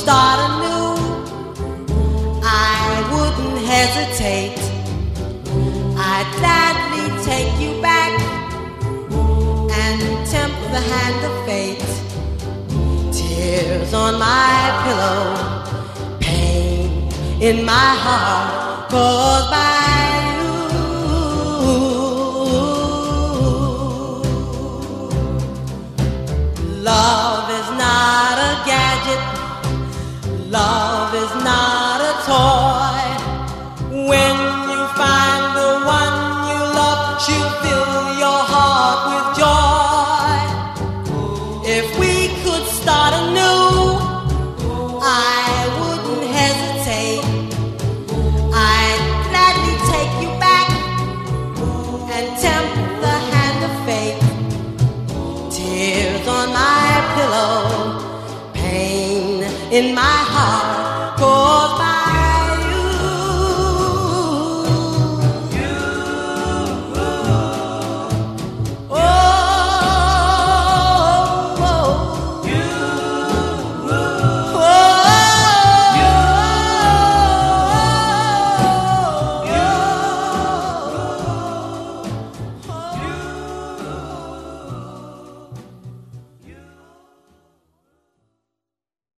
start anew, I wouldn't hesitate. I'd gladly take you back and tempt the hand of fate. Tears on my pillow, pain in my heart caused by you. Love is not a gadget, love is not a toy. When you find the one you love, she'll fill your heart with joy. If we could start anew, I wouldn't hesitate. I'd gladly take you back and tempt the hand of fate. Tears on my pillow, pain in my heart caused by